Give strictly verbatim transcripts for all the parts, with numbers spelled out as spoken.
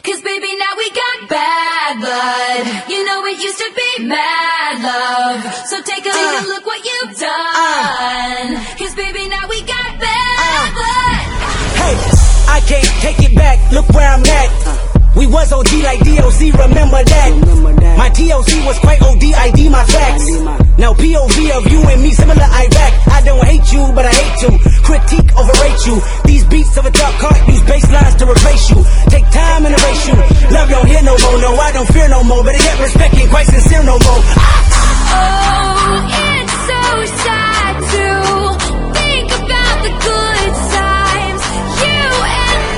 Cause baby, now we got bad blood. You know it used to be mad love. So take a look and look what you've done. Cause baby, now we got bad blood. Hey, I can't take it back, look where I'm at. We was O D like D O C, remember that. My T O C was quite O D, I D my facts. Now P O V of you and me, similar Iraq. I don't hate you, but I hate to critique, overrate you. These beats of a dark heart use bass lines to replace you. Take time and erase you. Love don't hear no more, no, I don't fear no more. Better get respect, ain't quite sincere no more. Oh, it's so sad to think about the good times, you and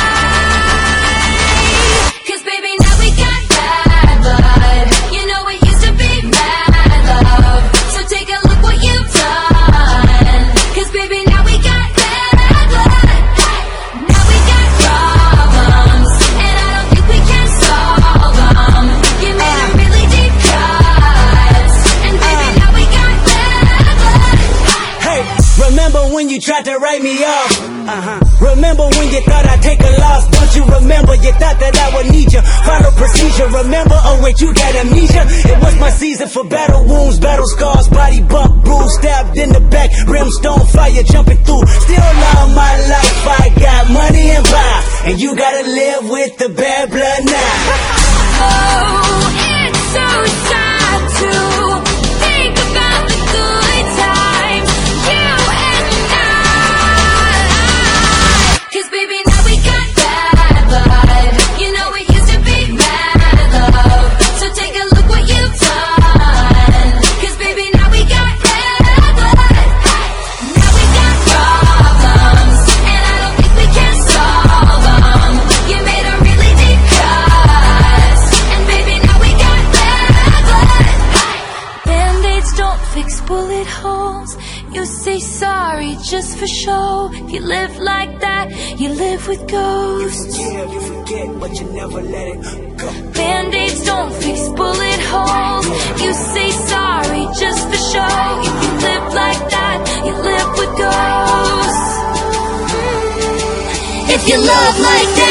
I. Cause baby, now we got bad blood. You know it used to be mad love. So take a look what you've done. Cause baby, now we got bad blood. Now we got problems, and I don't think we can solve them. You made a really deep cut, and baby, now we got bad blood. Hey, remember when you tried to write me off? Uh-huh. Remember when you thought I'd take a loss? Don't you remember? You thought that I would need you. Follow procedure, remember? Oh wait, you got amnesia? It was my season for battle wounds, battle scars, body bump, bruise, stabbed in the back, brimstone fire jumping through. Still love my life, I got money and power, and you gotta live with the bad blood now. Oh, it's so sad to think about the good times, you and I. Cause baby, now we got bad blood. You know it used to be mad love. So take a look what you've done. Cause baby, now we got bad blood. Now we got problems, and I don't think we can solve them. You made a really deep cut, and baby, now we got bad blood. Band-aids don't fix bullet holes. You say sorry just for show. If you live like that, you live with ghosts. Yeah, you forget, but you never let it go. Band-aids don't fix bullet holes. You say sorry just for show. If you live like that, you live with ghosts. If you love like that,